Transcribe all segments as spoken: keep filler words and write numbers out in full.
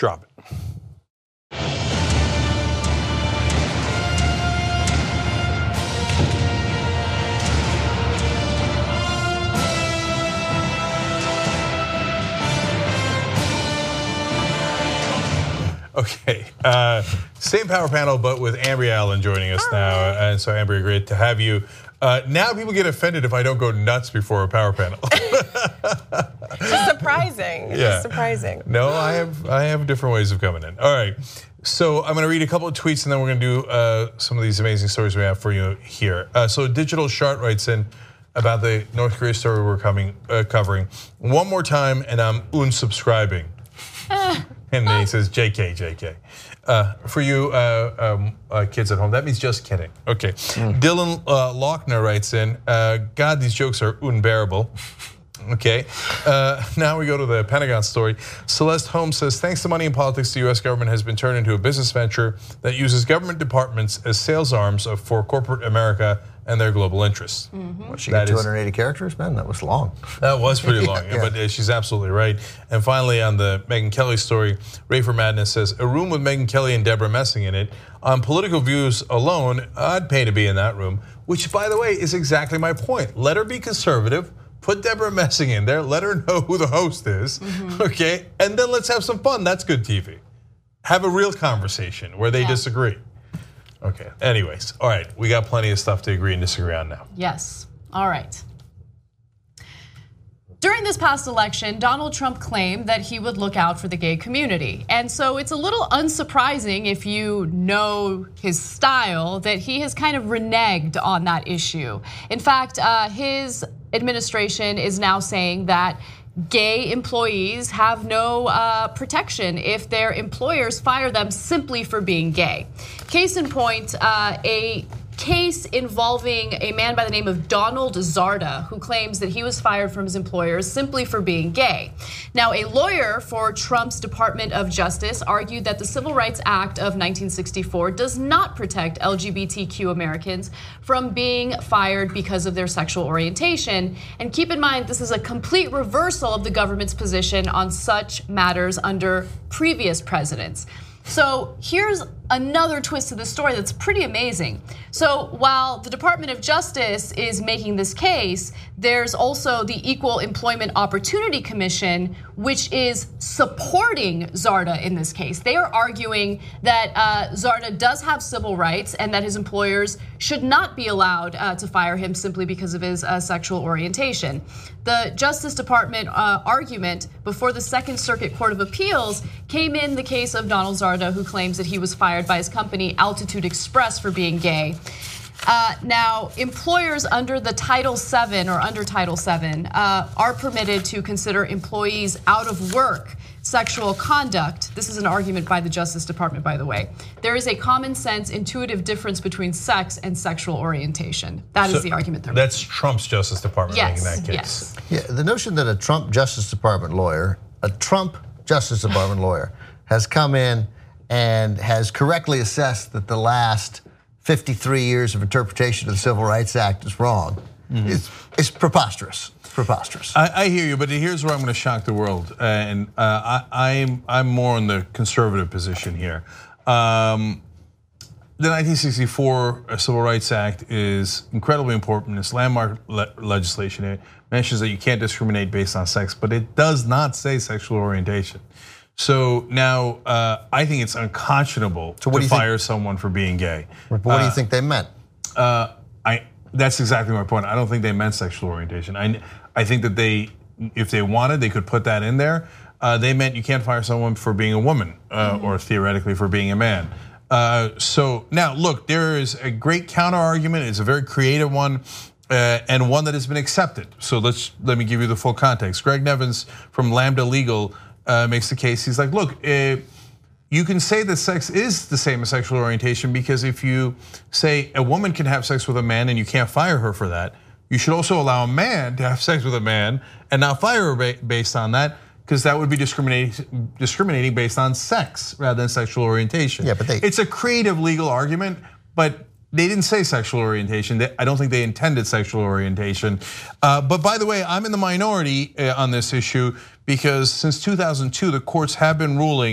Drop it. Okay, uh, same power panel, but with Ambry Allen joining us now. And so, Ambry, great to have you. Uh, now people get offended if I don't go nuts before a power panel. Just surprising. Yeah. Just surprising. No, I have I have different ways of coming in. All right, so I'm going to read a couple of tweets and then we're going to do uh, some of these amazing stories we have for you here. Uh, so Digital Shart writes in about the North Korea story we're coming uh, covering. One more time and I'm unsubscribing. And then he says, J K, J K. Uh, for you uh, um, uh, kids at home, that means just kidding. Okay. Mm. Dylan uh, Lochner writes in, uh, God, these jokes are unbearable. Okay. Uh, now we go to the Pentagon story. Celeste Holmes says, thanks to money in politics, the U S government has been turned into a business venture that uses government departments as sales arms for corporate America and their global interests. Mm-hmm. What, she got two hundred eighty is, characters, man? That was long. That was pretty long, yeah, yeah. But she's absolutely right. And finally, on the Megyn Kelly story, Rafer Madness says, a room with Megyn Kelly and Deborah Messing in it. On political views alone, I'd pay to be in that room, which, by the way, is exactly my point. Let her be conservative, put Deborah Messing in there, let her know who the host is, mm-hmm. okay? And then let's have some fun. That's good T V. Have a real conversation where they yeah. disagree. Okay, anyways, all right, we got plenty of stuff to agree and disagree on now. Yes, all right. During this past election, Donald Trump claimed that he would look out for the gay community. And so it's a little unsurprising if you know his style that he has kind of reneged on that issue. In fact, uh, his administration is now saying that gay employees have no uh, protection if their employers fire them simply for being gay. Case in point, uh, a case involving a man by the name of Donald Zarda, who claims that he was fired from his employers simply for being gay. Now, a lawyer for Trump's Department of Justice argued that the Civil Rights Act of nineteen sixty-four does not protect L G B T Q Americans from being fired because of their sexual orientation. And keep in mind, this is a complete reversal of the government's position on such matters under previous presidents. So here's another twist to the story that's pretty amazing. So while the Department of Justice is making this case, there's also the Equal Employment Opportunity Commission, which is supporting Zarda in this case. They are arguing that uh, Zarda does have civil rights and that his employers should not be allowed uh, to fire him simply because of his uh, sexual orientation. The Justice Department uh, argument before the Second Circuit Court of Appeals came in the case of Donald Zarda, who claims that he was fired by his company Altitude Express for being gay. Uh, now, employers under the Title seven or under Title seven uh, are permitted to consider employees out of work sexual conduct. This is an argument by the Justice Department, by the way. There is a common sense, intuitive difference between sex and sexual orientation. That so is the argument they're That's making. Trump's Justice Department yes, making that case. Yes. Yeah, the notion that a Trump Justice Department lawyer, a Trump Justice Department lawyer, has come in and has correctly assessed that the last fifty-three years of interpretation of the Civil Rights Act is wrong. Mm-hmm. It's, it's preposterous. Preposterous. I, I hear you, but here's where I'm going to shock the world, and uh, I, I'm I'm more in the conservative position here. Um, the nineteen sixty-four Civil Rights Act is incredibly important. It's landmark le legislation. It mentions that you can't discriminate based on sex, but it does not say sexual orientation. So now uh, I think it's unconscionable so to fire think? someone for being gay. What do you uh, think they meant? Uh, I. That's exactly my point. I don't think they meant sexual orientation. I, I think that they, if they wanted, they could put that in there. Uh, they meant you can't fire someone for being a woman uh, mm-hmm. or theoretically for being a man. Uh, so now, look, there is a great counter argument. It's a very creative one. Uh, and one that has been accepted. So let's let me give you the full context. Greg Nevins from Lambda Legal uh, makes the case. He's like, look, uh, you can say that sex is the same as sexual orientation because if you say a woman can have sex with a man and you can't fire her for that, you should also allow a man to have sex with a man and not fire her based on that, because that would be discriminating discriminating based on sex rather than sexual orientation. Yeah, but they, it's a creative legal argument, but they didn't say sexual orientation. I don't think they intended sexual orientation. Uh, but by the way, I'm in the minority on this issue because since two thousand two, the courts have been ruling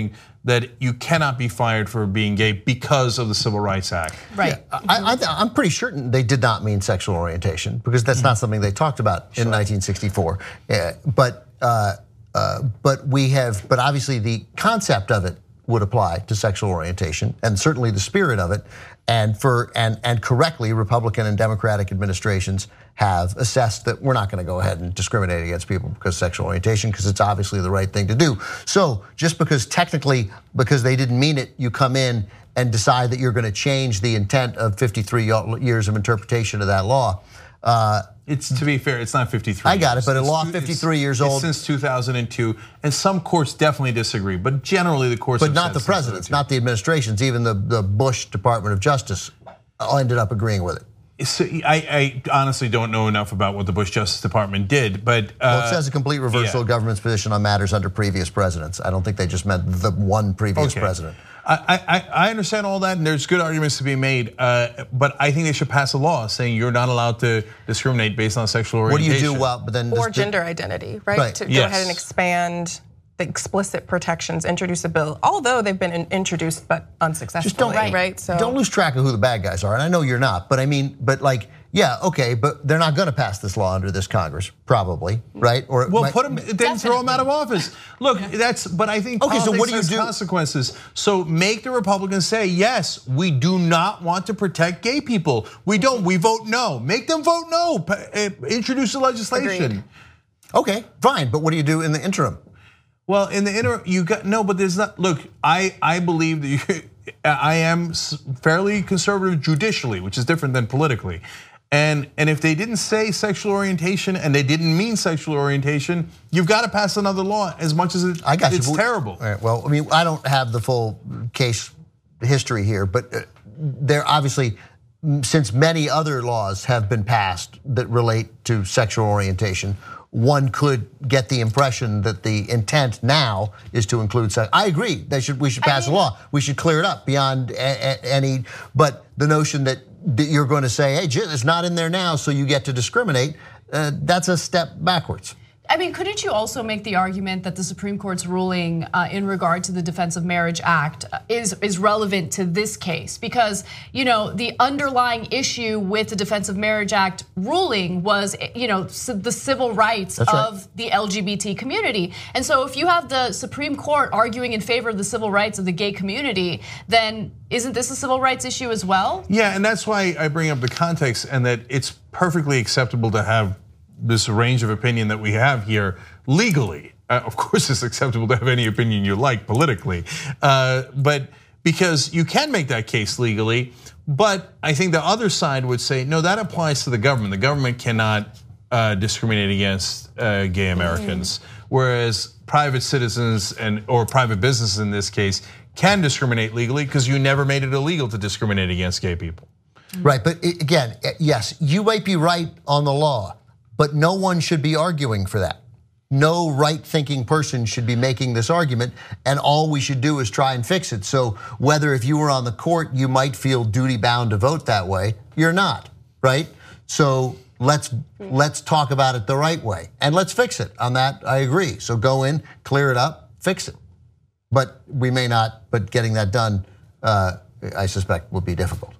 that you cannot be fired for being gay because of the Civil Rights Act. Right. Yeah, I, I, I'm pretty certain they did not mean sexual orientation because that's not something they talked about in nineteen sixty-four. Yeah, but uh, uh, but we have, but obviously the concept of it would apply to sexual orientation, and certainly the spirit of it. And for and and correctly, Republican and Democratic administrations have assessed that we're not going to go ahead and discriminate against people because of sexual orientation, because it's obviously the right thing to do. So just because technically, because they didn't mean it, you come in and decide that you're going to change the intent of fifty-three years of interpretation of that law. Uh, It's, to be fair, it's not fifty-three. I got it, but a It's law two- fifty-three it's- years it's old. since two thousand two, and some courts definitely disagree, but generally the courts. But have not said the since presidents, two thousand two. not the administrations. Even the, the Bush Department of Justice ended up agreeing with it. So I, I honestly don't know enough about what the Bush Justice Department did, but uh, Well, it says a complete reversal yeah. of government's position on matters under previous presidents. I don't think they just meant the one previous Okay. president. I, I, I understand all that, and there's good arguments to be made, uh, but I think they should pass a law saying you're not allowed to discriminate based on sexual What do orientation. you do? Well, but then Or this- gender identity, right? Right. To go Yes. ahead and expand the explicit protections, introduce a bill, although they've been in- introduced but unsuccessfully, Just don't right? So don't lose track of who the bad guys are. And I know you're not, but I mean, but like, yeah, okay, but they're not going to pass this law under this Congress, probably, right? Or it Well, might- put him, then throw him out of office. Look, that's, but I think Okay, so politics what do you has do? consequences. So make the Republicans say, yes, we do not want to protect gay people. We don't, we vote no. Make them vote no, Pa- eh, introduce the legislation. Agreed. Okay, fine, but what do you do in the interim? Well, in the interim, you got, no, but there's not, look, I, I believe that you, I am s- fairly conservative judicially, which is different than politically. And, and if they didn't say sexual orientation and they didn't mean sexual orientation, you've got to pass another law as much as it, I got you. it's but- terrible. All right, well, I mean, I don't have the full case history here, but uh, there obviously, since many other laws have been passed that relate to sexual orientation, one could get the impression that the intent now is to include sex. I agree. They should. We should pass mean- a law. We should clear it up beyond a, a, any. But the notion that, that you're going to say, "Hey, it's not in there now, so you get to discriminate," uh, that's a step backwards. I mean, couldn't you also make the argument that the Supreme Court's ruling uh, in regard to the Defense of Marriage Act is is relevant to this case? Because, you know, the underlying issue with the Defense of Marriage Act ruling was, you know, the civil rights That's right. of the L G B T community. And so if you have the Supreme Court arguing in favor of the civil rights of the gay community, then isn't this a civil rights issue as well? Yeah, and that's why I bring up the context and that it's perfectly acceptable to have this range of opinion that we have here legally. Uh, of course, it's acceptable to have any opinion you like politically, uh, but because you can make that case legally. But I think the other side would say, no, that applies to the government. The government cannot uh, discriminate against uh, gay Americans, whereas private citizens and or private businesses in this case can discriminate legally because you never made it illegal to discriminate against gay people. Right, but again, yes, you might be right on the law, but no one should be arguing for that. No right-thinking person should be making this argument, and all we should do is try and fix it. So whether if you were on the court, you might feel duty-bound to vote that way, you're not, right? So let's let's talk about it the right way, and let's fix it. On that, I agree. So go in, clear it up, fix it. But we may not, but getting that done, uh, I suspect, would be difficult.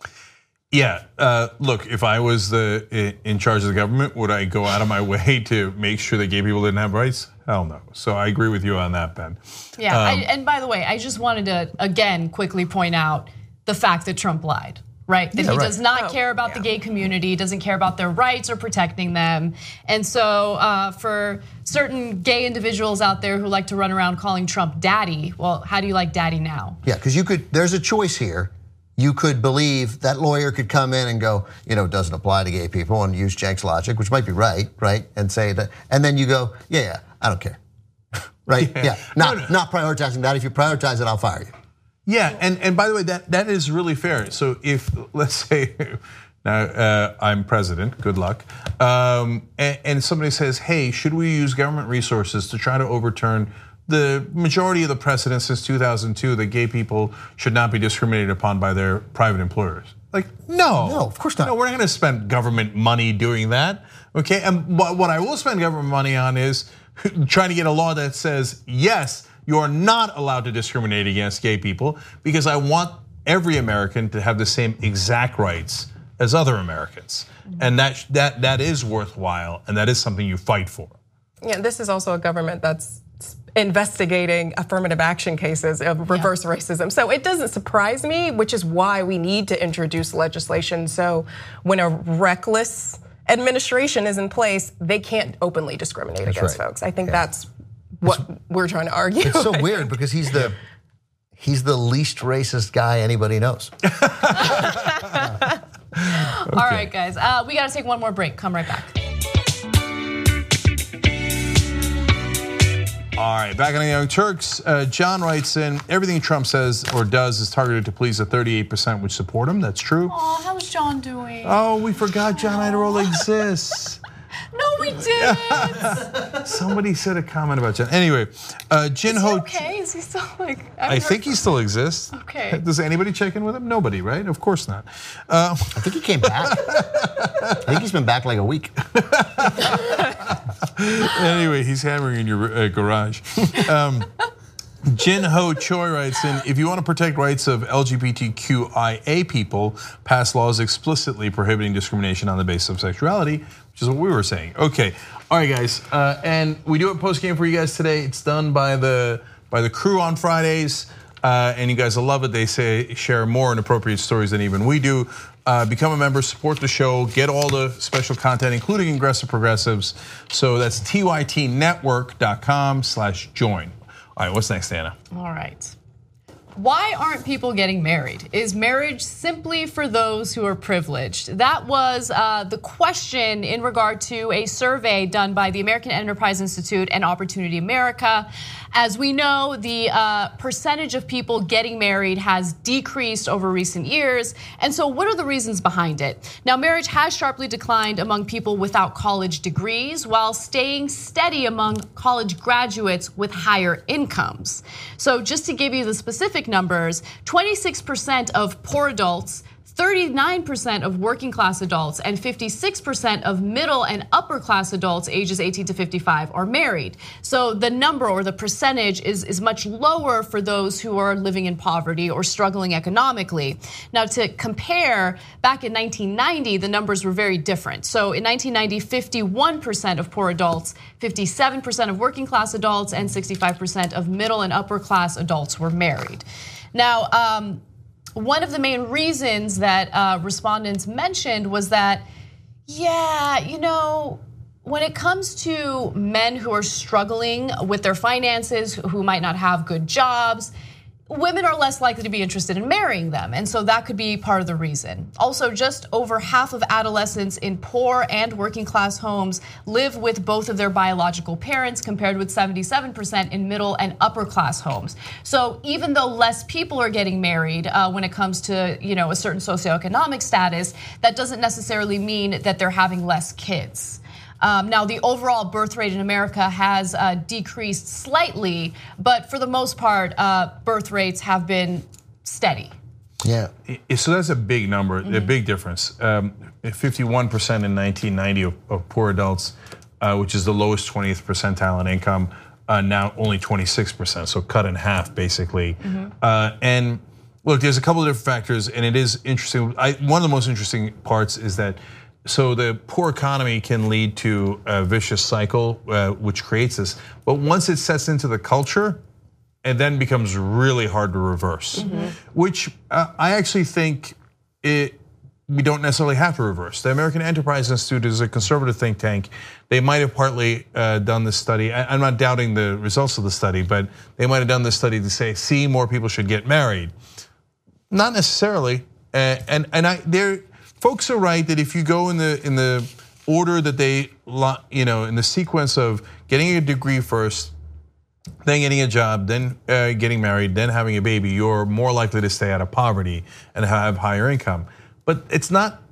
Yeah, uh, look, if I was the in charge of the government, would I go out of my way to make sure that gay people didn't have rights? Hell no. So I agree with you on that, Ben. Yeah, um, I, and by the way, I just wanted to again quickly point out the fact that Trump lied, right? That Yeah, he right. does not Oh, care about yeah. the gay community, doesn't care about their rights or protecting them. And so uh, for certain gay individuals out there who like to run around calling Trump daddy, well, how do you like daddy now? Yeah, because you could, there's a choice here. You could believe that lawyer could come in and go, you know, it doesn't apply to gay people and use Cenk's logic, which might be right, right? And say that, and then you go, yeah, yeah, I don't care, right? Yeah, yeah. Not, No, no. not prioritizing that. If you prioritize it, I'll fire you. Yeah, and, and by the way, that, that is really fair. So if, let's say, now uh, I'm president, good luck, um, and, and somebody says, hey, should we use government resources to try to overturn the majority of the precedent since two thousand two that gay people should not be discriminated upon by their private employers? Like, no. No, of course not. No, we're not gonna spend government money doing that, okay? And what I will spend government money on is trying to get a law that says, yes, you are not allowed to discriminate against gay people because I want every American to have the same exact rights as other Americans. And that that that is worthwhile, and that is something you fight for. Yeah, this is also a government that's investigating affirmative action cases of reverse yeah. racism. So it doesn't surprise me, which is why we need to introduce legislation. So when a reckless administration is in place, they can't openly discriminate that's against right. folks. I think yeah. that's what it's, we're trying to argue. It's so weird because he's the he's the least racist guy anybody knows. Okay. All right, guys, uh, we got to take one more break. Come right back. All right, back on the Young Turks. Uh, John writes in, everything Trump says or does is targeted to please the thirty-eight percent which support him. That's true. Oh, how's John doing? Oh, we forgot John Iadarola exists. No, we didn't. Somebody said a comment about John. Anyway, uh, Jin Ho. Okay, is he still like? I, I think he still exists. Okay. Does anybody check in with him? Nobody, right? Of course not. Uh, I think he came back. I think he's been back like a week. Anyway, he's hammering in your uh, garage. Um, Jin Ho Choi writes in, if you want to protect rights of L G B T Q I A people, pass laws explicitly prohibiting discrimination on the basis of sexuality, which is what we were saying. Okay, all right, guys, uh, and we do a post game for you guys today. It's done by the by the crew on Fridays, uh, and you guys will love it. They say share more inappropriate stories than even we do. Uh, become a member, support the show, get all the special content, including Aggressive Progressives. So that's T Y T network dot com slash join. All right, what's next, Anna? All right. Why aren't people getting married? Is marriage simply for those who are privileged? That was uh, the question in regard to a survey done by the American Enterprise Institute and Opportunity America. As we know, the uh, percentage of people getting married has decreased over recent years. And so what are the reasons behind it? Now, marriage has sharply declined among people without college degrees while staying steady among college graduates with higher incomes. So just to give you the specific numbers, twenty-six percent of poor adults, thirty-nine percent of working class adults, and fifty-six percent of middle and upper class adults ages eighteen to fifty-five are married. So the number or the percentage is, is much lower for those who are living in poverty or struggling economically. Now to compare, back in nineteen ninety, the numbers were very different. So in nineteen ninety, fifty-one percent of poor adults, fifty-seven percent of working class adults, and sixty-five percent of middle and upper class adults were married. Now, um, one of the main reasons that uh, respondents mentioned was that, yeah, you know, when it comes to men who are struggling with their finances, who might not have good jobs, women are less likely to be interested in marrying them. And so that could be part of the reason. Also, just over half of adolescents in poor and working class homes live with both of their biological parents, compared with seventy-seven percent in middle and upper class homes. So even though less people are getting married uh, when it comes to, you know, a certain socioeconomic status, that doesn't necessarily mean that they're having less kids. Um, now, the overall birth rate in America has uh, decreased slightly, but for the most part, uh, birth rates have been steady. Yeah. So that's a big number, mm-hmm. a big difference. Um, fifty-one percent in nineteen ninety of, of poor adults, uh, which is the lowest twentieth percentile in income, uh, now only twenty-six percent, so cut in half basically. Mm-hmm. Uh, and look, there's a couple of different factors, and it is interesting. I, one of the most interesting parts is that so the poor economy can lead to a vicious cycle, uh, which creates this. But once it sets into the culture, it then becomes really hard to reverse. Mm-hmm. Which uh, I actually think it, we don't necessarily have to reverse. The American Enterprise Institute is a conservative think tank. They might have partly uh, done this study. I, I'm not doubting the results of the study, but they might have done this study to say, see, more people should get married. Not necessarily, uh, and and I they're. Folks are right that if you go in the in the order that they, you know, in the sequence of getting a degree first, then getting a job, then uh, getting married, then having a baby, you're more likely to stay out of poverty and have higher income. But it's not,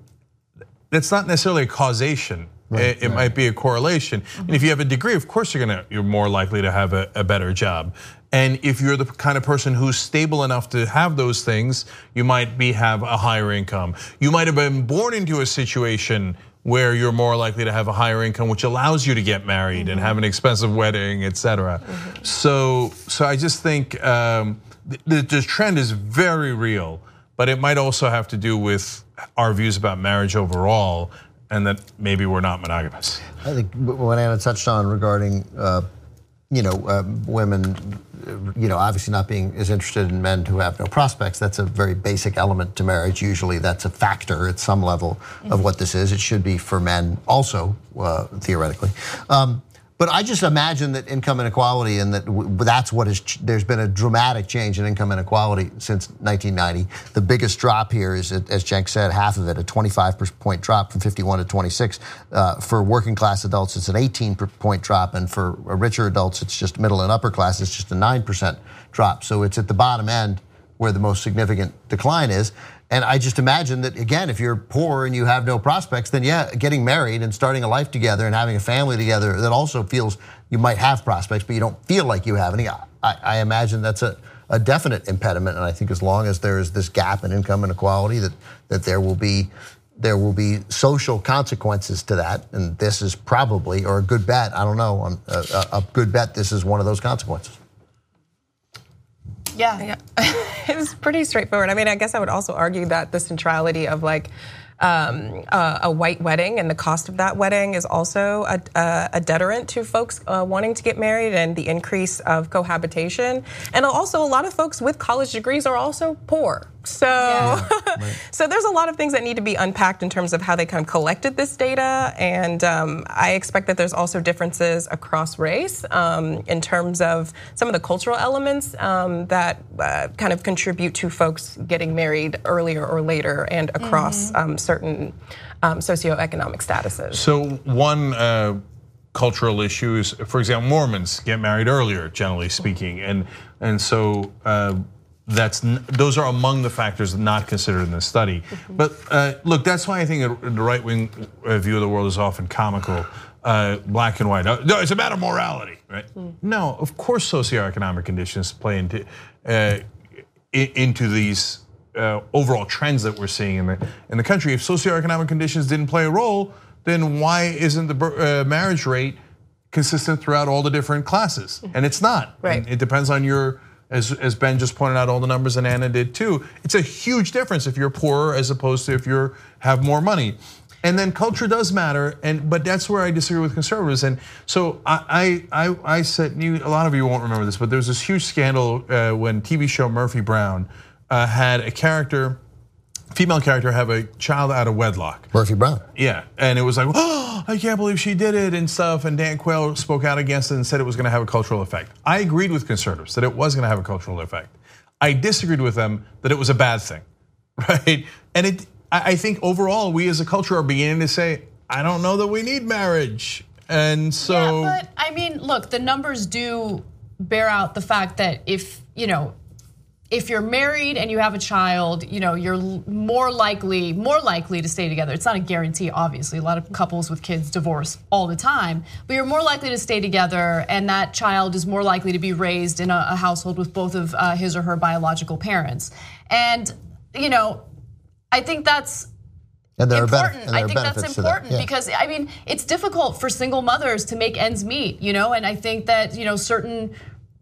it's not necessarily a causation. Right, it, it right. might be a correlation. Mm-hmm. And if you have a degree, of course you're gonna you're more likely to have a, a better job. And if you're the kind of person who's stable enough to have those things, you might be have a higher income. You might have been born into a situation where you're more likely to have a higher income, which allows you to get married mm-hmm. and have an expensive wedding, et cetera. Mm-hmm. So, so I just think um, the, the trend is very real, but it might also have to do with our views about marriage overall, and that maybe we're not monogamous. I think what Anna touched on regarding, uh, you know, uh, women, you know, obviously not being as interested in men who have no prospects. That's a very basic element to marriage. Usually, that's a factor at some level of what this is. It should be for men also, uh, theoretically. Um, But I just imagine that income inequality, and that that's what is, there's been a dramatic change in income inequality since nineteen ninety. The biggest drop here is, as Cenk said, half of it, a twenty-five point drop from fifty-one to twenty-six. Uh, for working class adults, it's an eighteen point drop, and for richer adults, it's just middle and upper class, it's just a nine percent drop. So it's at the bottom end where the most significant decline is. And I just imagine that, again, if you're poor and you have no prospects, then yeah, getting married and starting a life together and having a family together that also feels you might have prospects, but you don't feel like you have any. I, I imagine that's a, a definite impediment. And I think as long as there is this gap in income inequality, that that there will be there will be social consequences to that. And this is probably, or a good bet, I don't know, a, a good bet this is one of those consequences. Yeah, yeah. It's pretty straightforward. I mean, I guess I would also argue that the centrality of like um, uh, a white wedding and the cost of that wedding is also a, a, a deterrent to folks uh, wanting to get married, and the increase of cohabitation. And also, a lot of folks with college degrees are also poor. So, yeah, right. So there's a lot of things that need to be unpacked in terms of how they kind of collected this data, and um, I expect that there's also differences across race um, in terms of some of the cultural elements um, that uh, kind of contribute to folks getting married earlier or later, and across mm-hmm. um, certain um, socioeconomic statuses. So one uh, cultural issue is, for example, Mormons get married earlier, generally speaking, and and so. Uh, That's those are among the factors not considered in this study. Mm-hmm. But uh, look, that's why I think the right-wing view of the world is often comical, uh, black and white. No, it's a matter of morality, right? Mm. No, of course, socioeconomic conditions play into uh, into these uh, overall trends that we're seeing in the in the country. If socioeconomic conditions didn't play a role, then why isn't the uh, marriage rate consistent throughout all the different classes? And it's not. Right. And it depends on your. As, as Ben just pointed out, all the numbers, and Anna did too. It's a huge difference if you're poorer as opposed to if you have more money. And then culture does matter, and but that's where I disagree with conservatives. And so I I I said, you, a lot of you won't remember this, but there was this huge scandal uh, when T V show Murphy Brown uh, had a character, female character, have a child out of wedlock. Murphy Brown. Yeah, and it was like, oh, I can't believe she did it and stuff. And Dan Quayle spoke out against it and said it was going to have a cultural effect. I agreed with conservatives that it was going to have a cultural effect. I disagreed with them that it was a bad thing, right? And it, I think overall, we as a culture are beginning to say, I don't know that we need marriage. And so. Yeah, but I mean, look, the numbers do bear out the fact that if, you know, if you're married and you have a child, you know, you're more likely, more likely to stay together. It's not a guarantee, obviously. A lot of couples with kids divorce all the time, but you're more likely to stay together, and that child is more likely to be raised in a, a household with both of uh, his or her biological parents. And, you know, I think that's and there important. Are and there I think are that's important that. Yeah. because, I mean, it's difficult for single mothers to make ends meet, you know, and I think that, you know, certain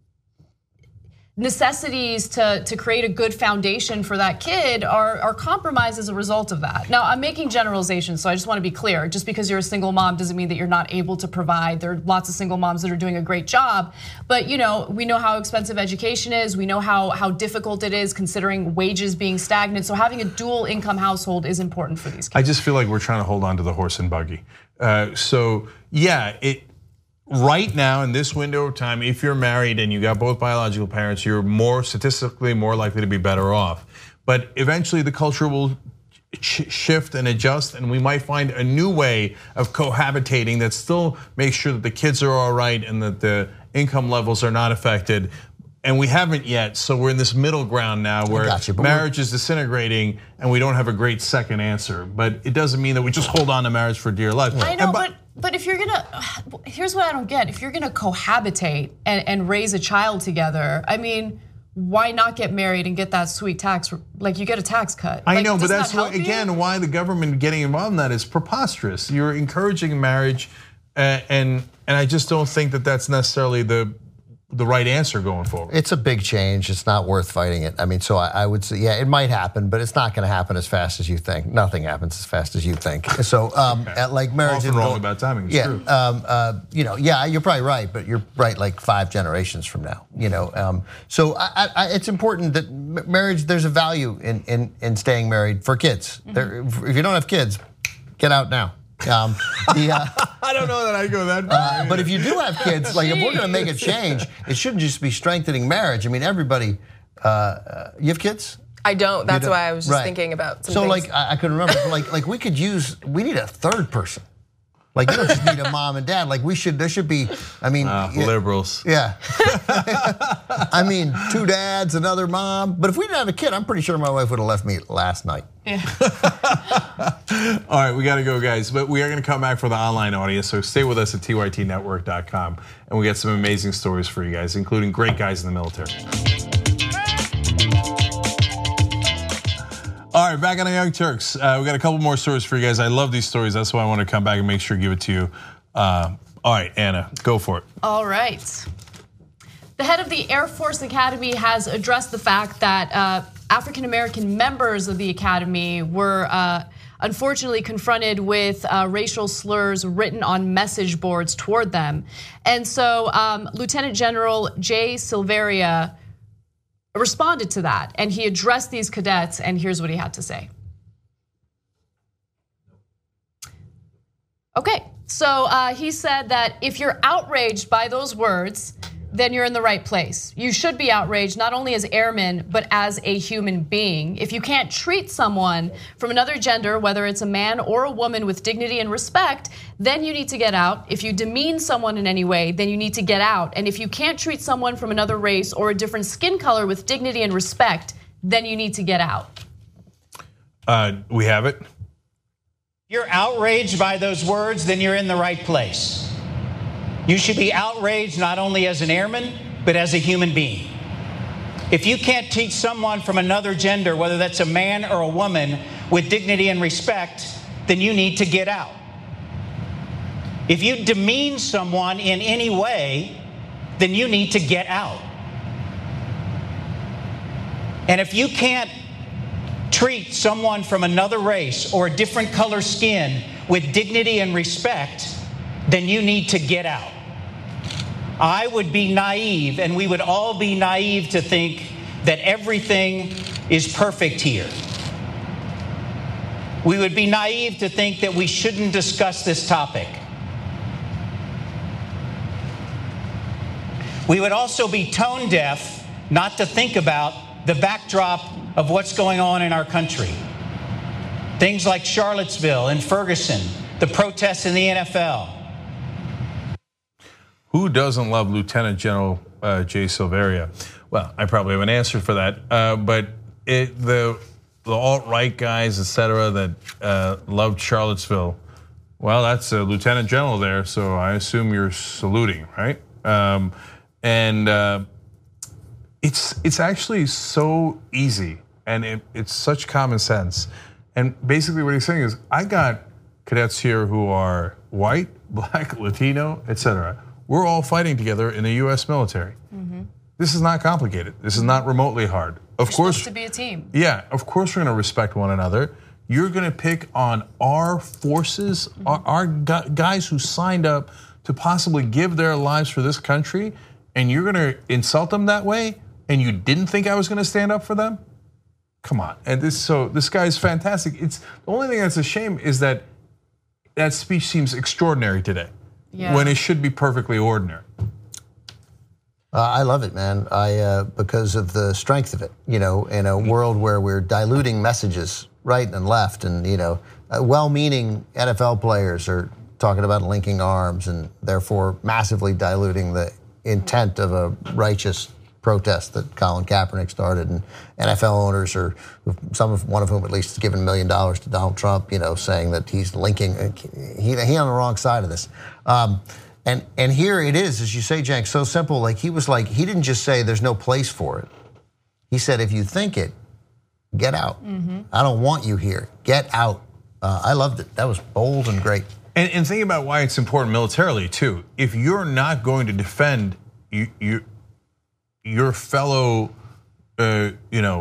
necessities to, to create a good foundation for that kid are, are compromised as a result of that. Now, I'm making generalizations, so I just want to be clear. Just because you're a single mom doesn't mean that you're not able to provide. There are lots of single moms that are doing a great job. But, you know, we know how expensive education is. We know how, how difficult it is considering wages being stagnant. So having a dual income household is important for these kids. I just feel like we're trying to hold on to the horse and buggy. Uh, so, yeah, it. Right now, in this window of time, if you're married and you got both biological parents, you're more statistically more likely to be better off. But eventually the culture will shift and adjust, and we might find a new way of cohabitating that still makes sure that the kids are all right and that the income levels are not affected. And we haven't yet, so we're in this middle ground now where you, marriage is disintegrating and we don't have a great second answer. But it doesn't mean that we just hold on to marriage for dear life. I know, but but if you're gonna, here's what I don't get. If you're gonna cohabitate and, and raise a child together, I mean, why not get married and get that sweet tax? Like you get a tax cut. I like, know, but that's that why, again, why the government getting involved in that is preposterous. You're encouraging marriage, uh, and and I just don't think that that's necessarily the the right answer going forward. It's a big change. It's not worth fighting it. I mean, so I, I would say, yeah, it might happen, but it's not going to happen as fast as you think. Nothing happens as fast as you think. So, um, okay. at, like marriage, often wrong about timing. It's yeah, true. Um, uh, you know, yeah, you're probably right, but you're right like five generations from now. You know, um, so I, I, it's important that marriage. There's a value in in, in staying married for kids. Mm-hmm. There, if you don't have kids, get out now. Um, the, uh, I don't know that I go that far. Uh, but if you do have kids, like if we're going to make a change, it shouldn't just be strengthening marriage. I mean, everybody. Uh, you have kids? I don't. That's don't? why I was just right. thinking about. Some so things. like I, I could remember, like like we could use. We need a third person. Like you don't just need a mom and dad. Like we should. There should be. I mean, uh, yeah, liberals. Yeah. I mean, two dads, another mom. But if we didn't have a kid, I'm pretty sure my wife would have left me last night. Yeah. All right, we got to go, guys. But we are going to come back for the online audience. So stay with us at T Y T network dot com, and we got some amazing stories for you guys, including great guys in the military. All right, back on the Young Turks. Uh, we got a couple more stories for you guys. I love these stories. That's why I want to come back and make sure to give it to you. Uh, all right, Anna, go for it. All right. The head of the Air Force Academy has addressed the fact that uh, African American members of the academy were uh, unfortunately confronted with uh, racial slurs written on message boards toward them. And so um, Lieutenant General Jay Silveria responded to that, and he addressed these cadets, and here's what he had to say. Okay, so uh, he said that if you're outraged by those words, then you're in the right place. You should be outraged not only as airmen, but as a human being. If you can't treat someone from another gender, whether it's a man or a woman, with dignity and respect, then you need to get out. If you demean someone in any way, then you need to get out. And if you can't treat someone from another race or a different skin color with dignity and respect, then you need to get out. Uh, we have it. You're outraged by those words, then you're in the right place. You should be outraged not only as an airman, but as a human being. If you can't teach someone from another gender, whether that's a man or a woman, with dignity and respect, then you need to get out. If you demean someone in any way, then you need to get out. And if you can't treat someone from another race or a different color skin with dignity and respect, then you need to get out. I would be naive, and we would all be naive to think that everything is perfect here. We would be naive to think that we shouldn't discuss this topic. We would also be tone deaf not to think about the backdrop of what's going on in our country. Things like Charlottesville and Ferguson, the protests in the N F L. Who doesn't love Lieutenant General uh, Jay Silveria? Well, I probably have an answer for that, uh, but it, the the alt-right guys, et cetera, that uh, loved Charlottesville, well, that's a lieutenant general there, so I assume you're saluting, right? Um, and uh, it's it's actually so easy, and it, it's such common sense. And basically what he's saying is, I got cadets here who are white, black, Latino, et cetera. We're all fighting together in the U S military. Mm-hmm. This is not complicated. This is not remotely hard. Of You're course, supposed to be a team. Yeah, of course we're going to respect one another. You're going to pick on our forces, mm-hmm. our, our guys who signed up to possibly give their lives for this country, and you're going to insult them that way, and you didn't think I was going to stand up for them? Come on. And this so this guy is fantastic. It's the only thing that's a shame is that that speech seems extraordinary today. Yeah. When it should be perfectly ordinary. Uh, I love it, man. I uh, because of the strength of it. You know, in a world where we're diluting messages right and left, and you know, well-meaning N F L players are talking about linking arms, and therefore massively diluting the intent of a righteous protest that Colin Kaepernick started, and N F L owners are, some of one of whom at least has given a million dollars to Donald Trump, you know, saying that he's linking, he he on the wrong side of this. Um, and and here it is, as you say, Cenk, so simple. Like he was like, he didn't just say there's no place for it. He said, if you think it, get out. Mm-hmm. I don't want you here. Get out. Uh, I loved it. That was bold and great. And, and think about why it's important militarily too. If you're not going to defend you, you, your fellow, uh, you know,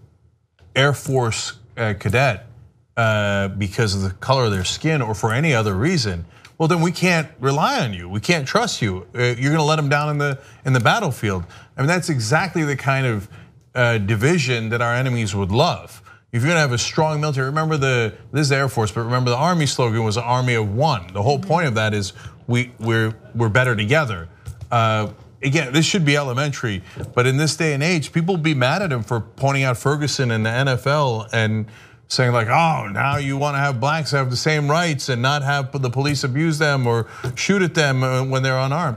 Air Force uh, cadet uh, because of the color of their skin or for any other reason, well, then we can't rely on you. We can't trust you. Uh, you're going to let them down in the in the battlefield. I mean, that's exactly the kind of uh, division that our enemies would love. If you're going to have a strong military, remember the this is the Air Force, but remember the Army slogan was an army of one. The whole point of that is we we're we're better together. Uh, again, this should be elementary, but in this day and age, people be mad at him for pointing out Ferguson and the N F L and saying like, oh, now you want to have blacks have the same rights and not have the police abuse them or shoot at them when they're unarmed.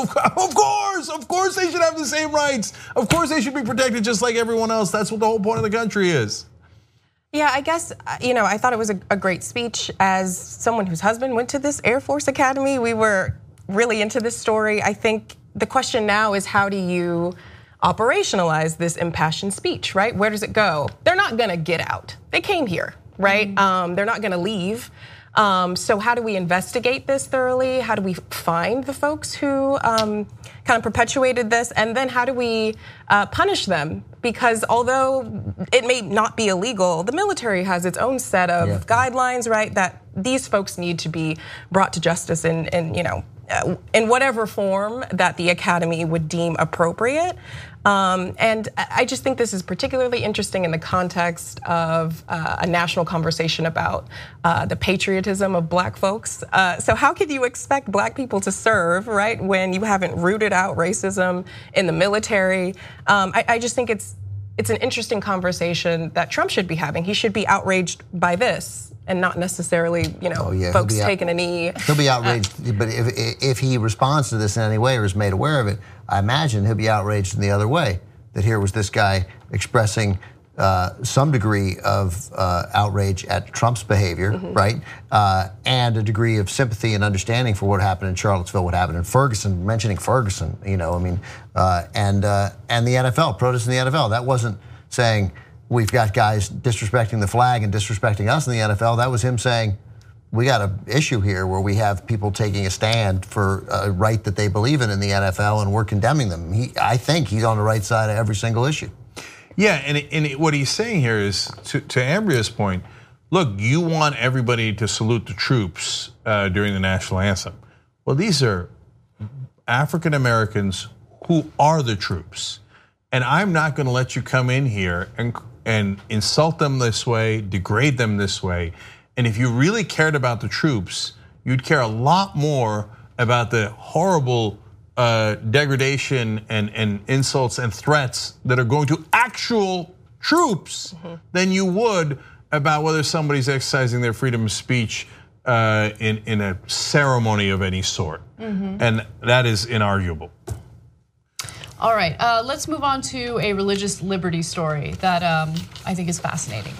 Of course, of course they should have the same rights. Of course they should be protected just like everyone else. That's what the whole point of the country is. Yeah, I guess, you know, I thought it was a, a great speech. As someone whose husband went to this Air Force Academy, we were really into this story. I think the question now is, how do you operationalize this impassioned speech, right? Where does it go? They're not gonna get out. They came here, right? Mm-hmm. Um, they're not gonna leave. Um, so how do we investigate this thoroughly? How do we find the folks who um, kind of perpetuated this? And then how do we uh, punish them? Because although it may not be illegal, the military has its own set of yeah. guidelines, right? That these folks need to be brought to justice in, in you know, in whatever form that the academy would deem appropriate. Um, and I just think this is particularly interesting in the context of uh, a national conversation about uh, the patriotism of black folks. Uh, so how could you expect black people to serve, right, when you haven't rooted out racism in the military? Um, I, I just think it's it's an interesting conversation that Trump should be having. He should be outraged by this and not necessarily, you know, oh, yeah, folks taking a knee. He'll be outraged, uh, but if if he responds to this in any way or is made aware of it, I imagine he'll be outraged in the other way. That here was this guy expressing uh, some degree of uh, outrage at Trump's behavior, mm-hmm. right? Uh, and a degree of sympathy and understanding for what happened in Charlottesville, what happened in Ferguson, mentioning Ferguson, you know, I mean, uh, and uh, and the N F L, protests in the N F L. That wasn't saying we've got guys disrespecting the flag and disrespecting us in the N F L. That was him saying, we got an issue here where we have people taking a stand for a right that they believe in in the N F L, and we're condemning them. He, I think he's on the right side of every single issue. Yeah, and, and what he's saying here is, to, to Ambria's point, look, you want everybody to salute the troops uh, during the national anthem. Well, these are African Americans who are the troops. And I'm not gonna let you come in here and, and insult them this way, degrade them this way. And if you really cared about the troops, you'd care a lot more about the horrible uh, degradation and, and insults and threats that are going to actual troops mm-hmm. than you would about whether somebody's exercising their freedom of speech uh, in, in a ceremony of any sort. Mm-hmm. And that is inarguable. All right, uh, let's move on to a religious liberty story that um, I think is fascinating.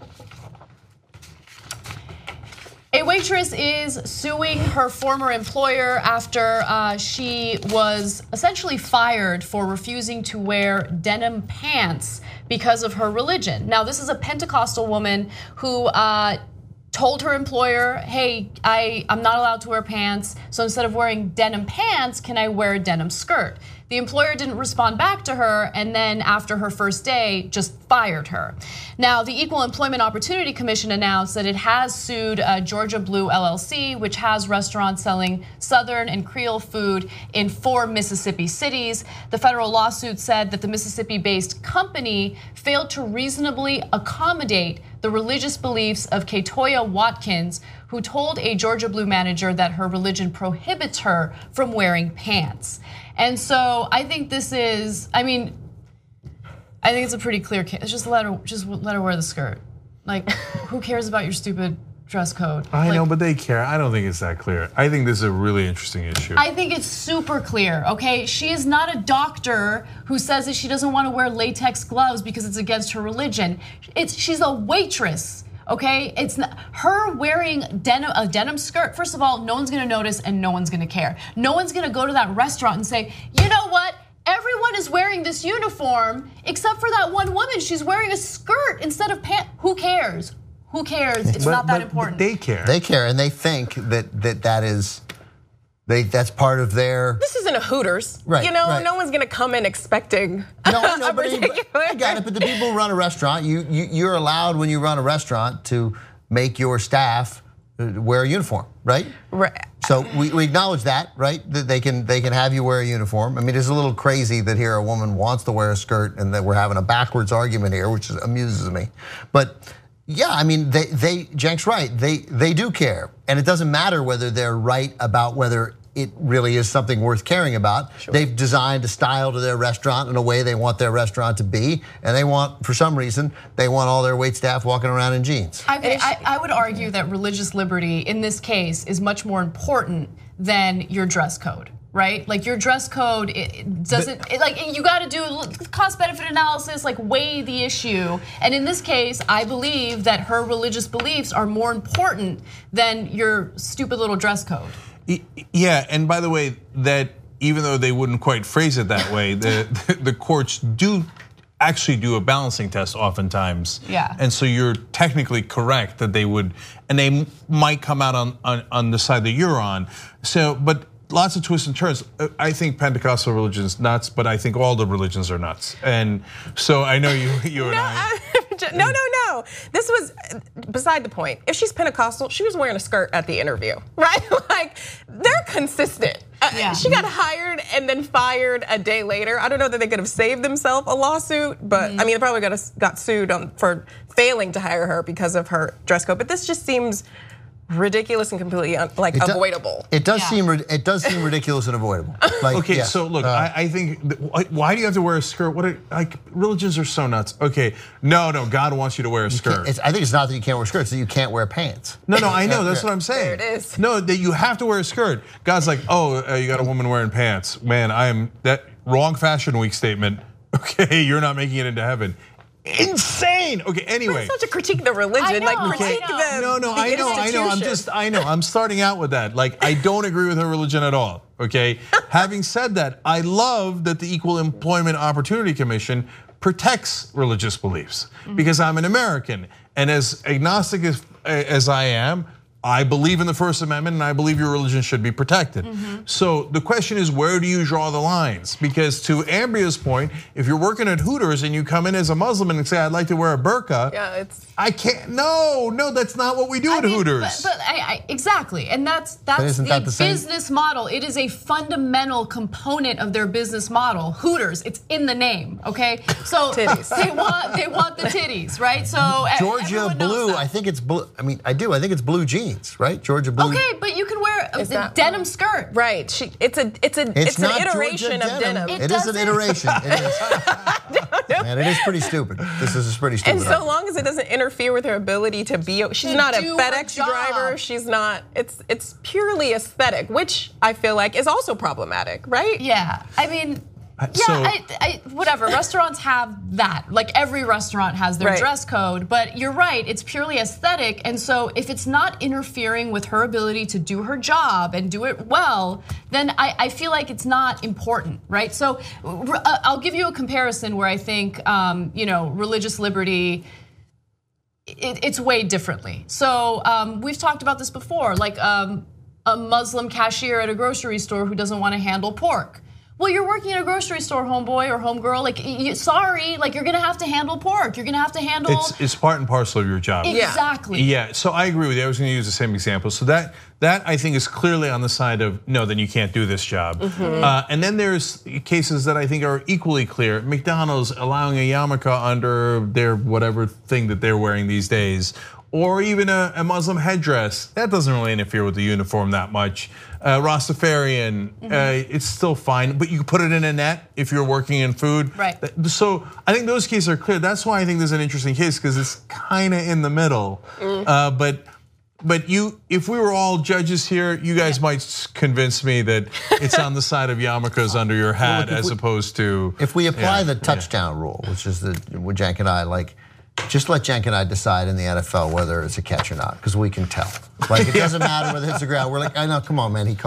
A waitress is suing her former employer after uh, she was essentially fired for refusing to wear denim pants because of her religion. Now, this is a Pentecostal woman who uh, told her employer, hey, I, I'm not allowed to wear pants, so instead of wearing denim pants, can I wear a denim skirt? The employer didn't respond back to her, and then after her first day, just fired her. Now, the Equal Employment Opportunity Commission announced that it has sued uh, Georgia Blue L L C, which has restaurants selling Southern and Creole food in four Mississippi cities. The federal lawsuit said that the Mississippi-based company failed to reasonably accommodate the religious beliefs of Katoya Watkins, who told a Georgia Blue manager that her religion prohibits her from wearing pants. And so I think this is, I mean, I think it's a pretty clear case. Just let her, just let her wear the skirt. Like, who cares about your stupid dress code? I like, know, but they care. I don't think it's that clear. I think this is a really interesting issue. I think it's super clear, okay? She is not a doctor who says that she doesn't want to wear latex gloves because it's against her religion. It's, she's a waitress. Okay, it's not, her wearing denim, a denim skirt. First of all, no one's gonna notice and no one's gonna care. No one's gonna go to that restaurant and say, you know what? everyone is wearing this uniform except for that one woman. She's wearing a skirt instead of pants. Who cares? Who cares? It's but, not that but, important. But they care. They care, and they think that that that is, they that's part of their. This isn't a Hooters, right? You know, right. no one's gonna come in expecting. No, no, a but particular. I got it. But the people who run a restaurant, you, you you're allowed when you run a restaurant to make your staff wear a uniform, right? Right. So we, we acknowledge that, right? That they can they can have you wear a uniform. I mean, it's a little crazy that here a woman wants to wear a skirt and that we're having a backwards argument here, which amuses me. But yeah, I mean, they they Cenk's right. They they do care, and it doesn't matter whether they're right about whether it really is something worth caring about. Sure. They've designed a style to their restaurant in a way they want their restaurant to be, and they want, for some reason, they want all their wait staff walking around in jeans. I, I, I would argue that religious liberty in this case is much more important than your dress code. Right, like your dress code it doesn't it, like you got to do cost benefit analysis, like weigh the issue. And in this case, I believe that her religious beliefs are more important than your stupid little dress code. Yeah, and by the way, that even though they wouldn't quite phrase it that way, the the courts do actually do a balancing test oftentimes. Yeah. And so you're technically correct that they would, and they might come out on on, on the side that you're on. So, but. Lots of twists and turns. I think Pentecostal religion's nuts, but I think all the religions are nuts. And so I know you, you and no, I. I. No, no, no. This was beside the point. If she's Pentecostal, she was wearing a skirt at the interview, right? Like they're consistent. Yeah. She got hired and then fired a day later. I don't know that they could have saved themselves a lawsuit, but mm-hmm. I mean, they probably got got sued on, for failing to hire her because of her dress code. But this just seems ridiculous and completely like it do, avoidable. It does yeah. seem it does seem ridiculous and avoidable. Like, okay, yeah, so look, uh, I, I think why do you have to wear a skirt? What are, like religions are so nuts. Okay, no, no, God wants you to wear a skirt. It's, I think it's not that you can't wear skirts; that you can't wear pants. No, no, I know. That's what I'm saying. There it is. No, that you have to wear a skirt. God's like, oh, uh, you got a woman wearing pants. Man, I am that wrong Fashion Week statement. Okay, you're not making it into heaven. Insane. Okay, anyway. It's such a critique of the religion, know, like critique I know. the No, no, the I know, I know. I'm just, I know. I'm starting out with that. Like, I don't agree with her religion at all. Okay. Having said that, I love that the Equal Employment Opportunity Commission protects religious beliefs because I'm an American, and as agnostic as, as I am, I believe in the First Amendment and I believe your religion should be protected. Mm-hmm. So the question is, where do you draw the lines? Because to Ambria's point, if you're working at Hooters and you come in as a Muslim and say, I'd like to wear a burqa, yeah, it's I can't, no, no, that's not what we do I at mean, Hooters. But, but I, I, exactly, and that's that's the, that the business model. It is a fundamental component of their business model. Hooters, it's in the name, okay? So titties. they want they want the titties, right? So Georgia blue, I think it's blue. I mean, I do. I think it's blue jeans, right? Georgia blue. Okay, but you can wear a, a that, denim skirt. Right. She, it's a it's a It's, it's, not an iteration Georgia of denim. denim. It It is an doesn't- iteration. It is. Man, it is pretty stupid. This is pretty stupid. And so long as it doesn't interfere with her ability to be, she's To not a do her FedEx job. driver. She's not. It's it's purely aesthetic, which I feel like is also problematic, right? Yeah, I mean. Yeah, so- I, I, whatever. Restaurants have that. Like every restaurant has their Right. dress code. But you're right, it's purely aesthetic. And so if it's not interfering with her ability to do her job and do it well, then I, I feel like it's not important, right? So r- I'll give you a comparison where I think, um, you know, religious liberty, it, it's weighed differently. So um, we've talked about this before, like um, a Muslim cashier at a grocery store who doesn't want to handle pork. Well, you're working at a grocery store, homeboy or homegirl. Like, you, sorry, like you're gonna have to handle pork. You're gonna have to handle. It's, it's part and parcel of your job. Exactly. Yeah, so I agree with you. I was going to use the same example. So that that I think is clearly on the side of no, then you can't do this job. Mm-hmm. Uh, and then there's cases that I think are equally clear. McDonald's allowing a yarmulke under their whatever thing that they're wearing these days, or even a, a Muslim headdress. That doesn't really interfere with the uniform that much. Uh, Rastafarian, mm-hmm. uh, it's still fine, but you can put it in a net if you're working in food. Right. So I think those cases are clear. That's why I think there's an interesting case because it's kind of in the middle. Mm. Uh, but but you, if we were all judges here, you guys yeah. might convince me that it's on the side of yarmulkes under your hat well, look, as we, opposed to. If we apply yeah, the touchdown yeah. rule, which is the what Cenk and I like. Just let Cenk and I decide in the N F L whether it's a catch or not, because we can tell. Like it doesn't matter whether it's a ground. We're like, I know, come on, man, he caught it.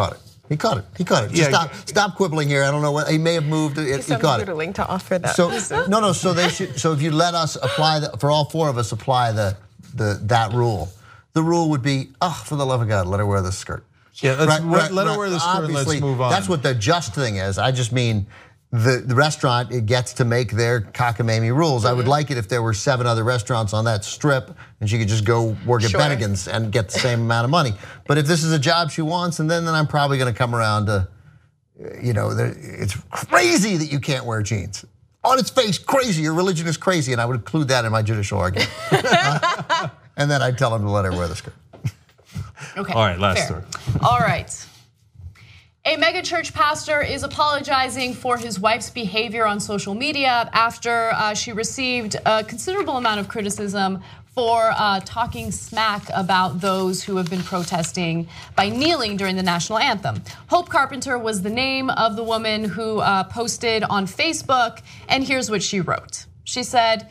He caught it. He caught it. Yeah. Stop, stop quibbling here. I don't know what he may have moved. It, He's he caught it. noodling to offer that. So no, no. So they should. So if you let us apply the, for all four of us apply the the that rule, the rule would be, oh, for the love of God, let her wear the skirt. Yeah, let's, Right, let, right, let her right. wear the skirt and let's Obviously, move on. That's what the just thing is. I just mean the, the restaurant, it gets to make their cockamamie rules. I would like it if there were seven other restaurants on that strip and she could just go work at Sure. Bennigan's and get the same amount of money. But if this is a job she wants, and then, then I'm probably gonna come around to, you know, it's crazy that you can't wear jeans. On its face, crazy, your religion is crazy, and I would include that in my judicial argument. And then I'd tell him to let her wear the skirt. Okay. All right, last fair. story. All right. A megachurch pastor is apologizing for his wife's behavior on social media after uh, she received a considerable amount of criticism for uh, talking smack about those who have been protesting by kneeling during the national anthem. Hope Carpenter was the name of the woman who uh, posted on Facebook, and here's what she wrote. She said,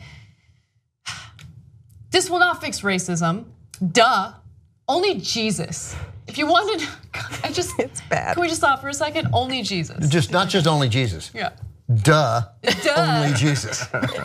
"This will not fix racism. Duh. Only Jesus. If you wanted, I just, It's bad. Can we just stop for a second? Only Jesus." Just not just only Jesus. Yeah. Duh. Duh. Only Jesus.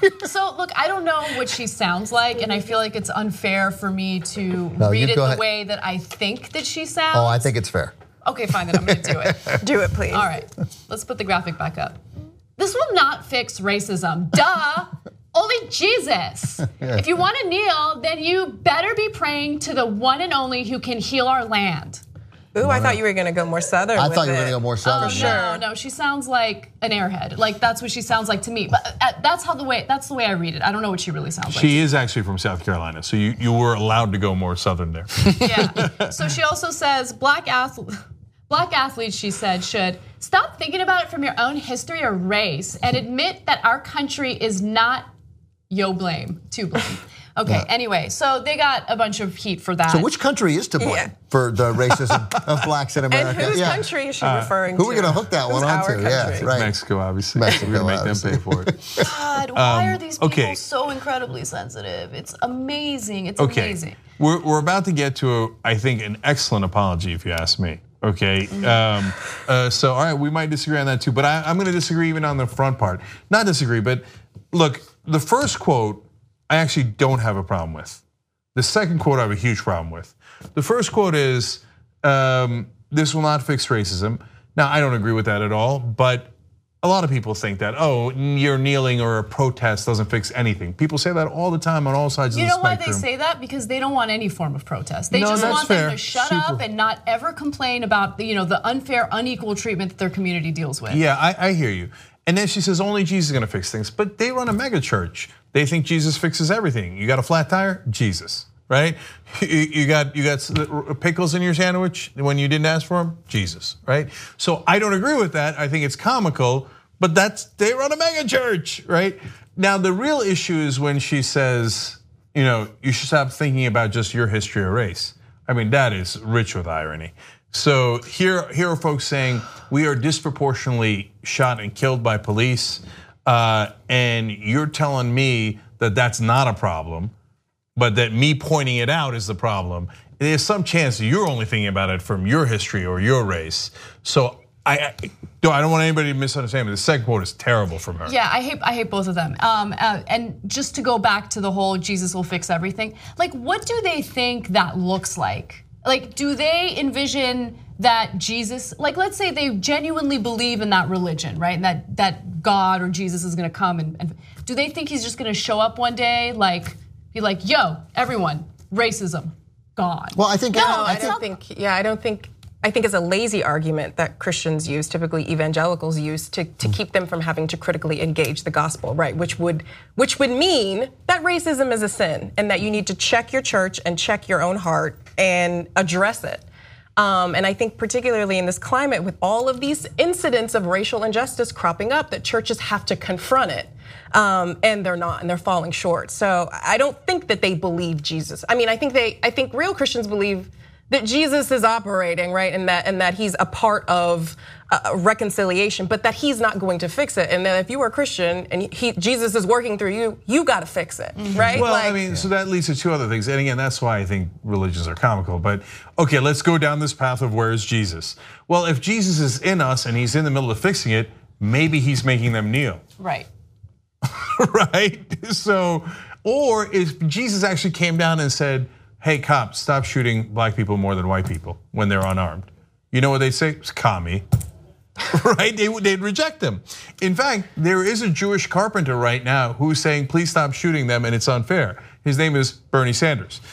So look, I don't know what she sounds like, and I feel like it's unfair for me to No, you read it go the ahead. way that I think that she sounds. Oh, I think it's fair. Okay, fine, then I'm gonna do it. Do it, please. All right, let's put the graphic back up. "This will not fix racism. Duh. Only Jesus. If you want to kneel, then you better be praying to the one and only who can heal our land." Ooh, I thought you were gonna go more southern. I with thought you were it. going to go more southern. Oh, sure. No, no, she sounds like an airhead. Like that's what she sounds like to me. But uh, that's how the way that's the way I read it. I don't know what she really sounds like. She is actually from South Carolina, so you, you were allowed to go more southern there. Yeah. So she also says black athletes, black athletes, she said, should stop thinking about it from your own history or race and admit that our country is not yo blame, to blame. Okay, Yeah. anyway, so they got a bunch of heat for that. So which country is to blame Yeah. for the racism of blacks in And America? whose Yeah. country is she referring Who to? are we going to hook that Who's one our onto? Yeah, country? right. Mexico, obviously. Mexico, We're gonna make obviously. them pay for it. God, why are these people okay. so incredibly sensitive? It's amazing. It's Okay, amazing. we're we're about to get to, a, I think, an excellent apology, if you ask me. Okay, um, uh, so all right, we might disagree on that too, but I, I'm going to disagree even on the front part. Not disagree, but look, the first quote I actually don't have a problem with. The second quote I have a huge problem with. The first quote is, um, "This will not fix racism." Now, I don't agree with that at all, but a lot of people think that, oh, you're kneeling or a protest doesn't fix anything. People say that all the time on all sides You of the know why spectrum. they say that? Because they don't want any form of protest. They No, just that's want fair. them to shut Super. up and not ever complain about the, you know, the unfair, unequal treatment that their community deals with. Yeah, I, I hear you. And then she says only Jesus is going to fix things, but they run a mega church. They think Jesus fixes everything. You got a flat tire, Jesus, right? You, you got you got pickles in your sandwich when you didn't ask for them, Jesus, right? So I don't agree with that. I think it's comical, but that's they run a mega church, right? Now the real issue is when she says, you know, you should stop thinking about just your history or race. I mean, that is rich with irony. So here, here are folks saying we are disproportionately shot and killed by police, uh, and you're telling me that that's not a problem, but that me pointing it out is the problem. There's some chance that you're only thinking about it from your history or your race. So I, I don't want anybody to misunderstand me. The second quote is terrible from her. Yeah, I hate I hate both of them. Um, uh, and just to go back to the whole Jesus will fix everything. Like, what do they think that looks like? Like, do they envision that Jesus, like let's say they genuinely believe in that religion, right? And that that God or Jesus is gonna come and, and do they think he's just gonna show up one day, like be like, yo, everyone, racism, gone? Well, I think No, I I think don't think. Yeah, I don't think. I think it's a lazy argument that Christians use, typically evangelicals use, to, to keep them from having to critically engage the gospel, right? Which would which would mean that racism is a sin and that you need to check your church and check your own heart and address it. Um, and I think particularly in this climate with all of these incidents of racial injustice cropping up, that churches have to confront it. Um, and they're not, and they're falling short. So I don't think that they believe Jesus. I mean, I think they, I think real Christians believe that Jesus is operating, right? And that and that he's a part of uh, reconciliation, but that he's not going to fix it. And that if you are a Christian and he, Jesus is working through you, you got to fix it, mm-hmm. right? Well, like, I mean, so that leads to two other things. And again, that's why I think religions are comical. But okay, let's go down this path of where is Jesus? Well, if Jesus is in us and he's in the middle of fixing it, maybe he's making them kneel. Right. Right? So, or if Jesus actually came down and said, hey, cops, stop shooting black people more than white people when they're unarmed. You know what they'd say? It's commie. Right? They, they'd reject them. In fact, there is a Jewish carpenter right now who's saying, please stop shooting them and it's unfair. His name is Bernie Sanders.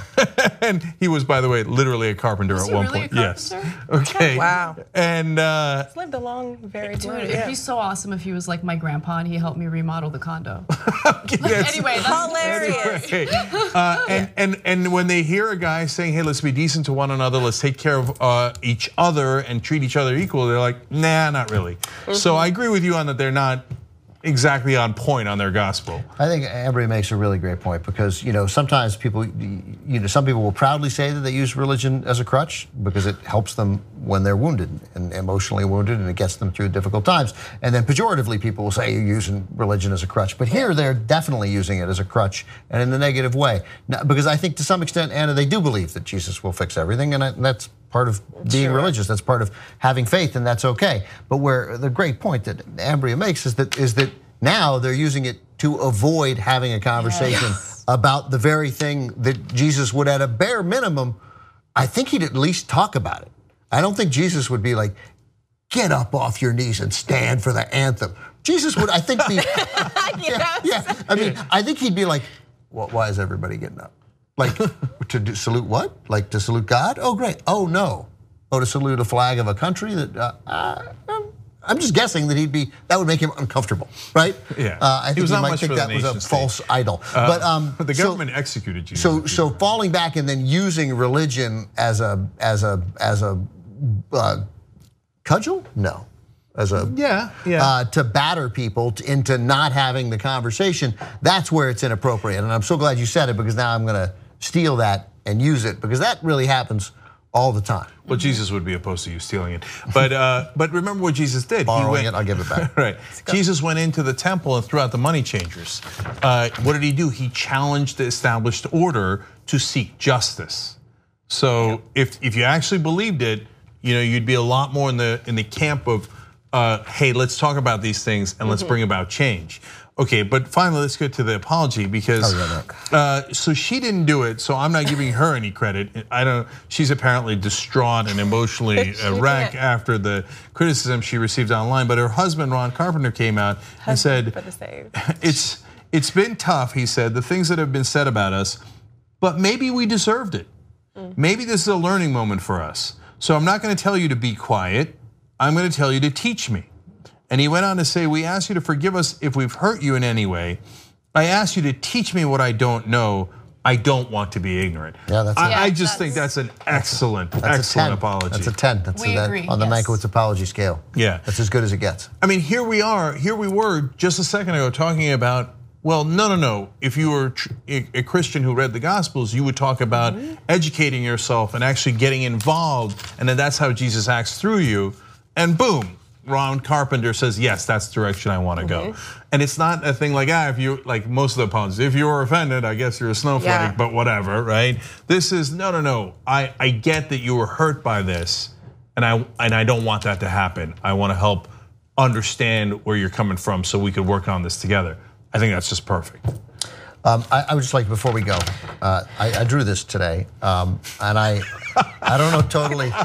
And he was, by the way, literally a carpenter was at one really point. A yes. Okay. Wow. And uh, he's lived a long, very Dude, life. it'd be so awesome if he was like my grandpa and he helped me remodel the condo. yes. Anyway, that's hilarious. Anyway, uh, and, and, and when they hear a guy saying, hey, let's be decent to one another, let's take care of uh, each other and treat each other equal, they're like, nah, not really. Mm-hmm. So I agree with you on that they're not exactly on point on their gospel. I think Ambry makes a really great point because, you know, sometimes people, you know, some people will proudly say that they use religion as a crutch because it helps them when they're wounded and emotionally wounded and it gets them through difficult times. And then pejoratively, people will say you're using religion as a crutch. But here they're definitely using it as a crutch and in a negative way. Now, because I think to some extent, Anna, they do believe that Jesus will fix everything, and that's part of being sure. religious. That's part of having faith, and that's okay. But where the great point that Ambria makes is that is that now they're using it to avoid having a conversation yes. about the very thing that Jesus would, at a bare minimum, I think he'd at least talk about it. I don't think Jesus would be like, get up off your knees and stand for the anthem. Jesus would, I think, be, yeah, yeah. I mean, I think he'd be like, well, why is everybody getting up? Like, to do, salute what? Like to salute God? Oh, great. Oh, no. Oh, to salute a flag of a country that, uh, uh, I'm just guessing that he'd be, that would make him uncomfortable, right? Yeah. Uh, I he think was he not might much think for that the was a nation false state. idol. Uh, but um, the government so, executed Jesus. So, so falling back and then using religion as a, as a, as a uh, cudgel? No. As a yeah, yeah. Uh, to batter people into not having the conversation, that's where it's inappropriate. And I'm so glad you said it because now I'm going to steal that and use it because that really happens all the time. Well, Jesus would be opposed to you stealing it, but uh, but remember what Jesus did. Borrowing he went, it, I'll give it back. Right. Jesus went into the temple and threw out the money changers. Uh, what did he do? He challenged the established order to seek justice. So yeah. if if you actually believed it, you know, you'd be a lot more in the in the camp of, uh, hey, let's talk about these things and mm-hmm. let's bring about change. Okay, but finally, let's get to the apology because oh, yeah, uh, so she didn't do it. So I'm not giving her any credit. I don't. She's apparently distraught and emotionally wrecked after the criticism she received online. But her husband, Ron Carpenter, came out husband and said, for the save. "It's it's been tough." He said the things that have been said about us, but maybe we deserved it. Mm. Maybe this is a learning moment for us. So I'm not going to tell you to be quiet. I'm going to tell you to teach me. And he went on to say, we ask you to forgive us if we've hurt you in any way. I ask you to teach me what I don't know. I don't want to be ignorant. Yeah, that's. I, yeah, I just that's, think that's an excellent, that's excellent a apology. That's a ten. That's we a, agree, on the yes. Mankiewicz apology scale. Yeah, that's as good as it gets. I mean, here we are. Here we were just a second ago talking about. Well, no, no, no. If you were a Christian who read the Gospels, you would talk about mm-hmm. educating yourself and actually getting involved, and then that's how Jesus acts through you. And boom. Ron Carpenter says, yes, that's the direction I want to go. Mm-hmm. And it's not a thing like, ah, if you, like most of the apologies, if you were offended, I guess you're a snowflake, yeah. but whatever, right? This is, no, no, no, I, I get that you were hurt by this, and I, and I don't want that to happen. I want to help understand where you're coming from so we could work on this together. I think that's just perfect. Um, I, I would just like, before we go, uh, I, I drew this today, um, and I, I don't know totally,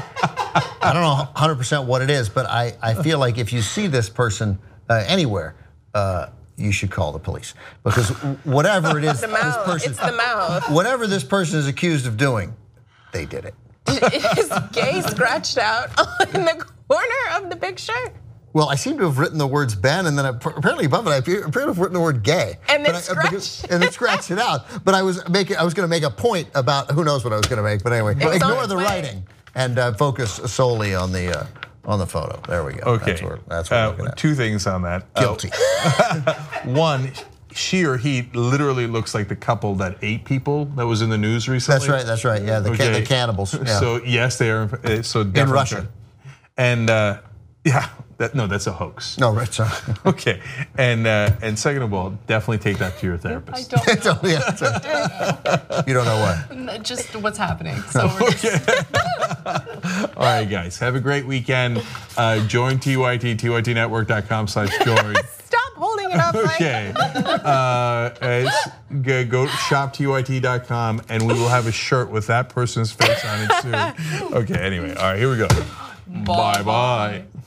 I don't know one hundred percent what it is, but I, I feel like if you see this person uh, anywhere, uh, you should call the police because whatever it is, the mouth. this person, it's the mouth. Whatever this person is accused of doing, they did it. Is gay scratched out in the corner of the picture? Well, I seem to have written the words Ben, and then I, apparently above it, I appear, appear to have written the word gay. And then I, scratched And then scratched it out. But I was making, I was going to make a point about who knows what I was going to make. But anyway, ignore the way. writing and uh, focus solely on the uh, on the photo. There we go. Okay. That's what, that's what uh, I'm looking at. Two things on that. Guilty. Uh, one, she or he literally looks like the couple that ate people that was in the news recently. That's right. That's right. Yeah, the, okay. the cannibals. Yeah. So yes, they are. So definitely in Russia. And uh, yeah, that, no, that's a hoax. No, right. Sorry. Okay, and uh, and second of all, definitely take that to your therapist. I don't know. yeah, you don't know what? Just what's happening. So we're Okay. All right, guys, have a great weekend. Uh, join T Y T, T Y T network dot com slash join. Stop holding it up. Okay. Uh, go, go shop T Y T dot com and we will have a shirt with that person's face on it soon. Okay, anyway, all right, here we go. Bye-bye.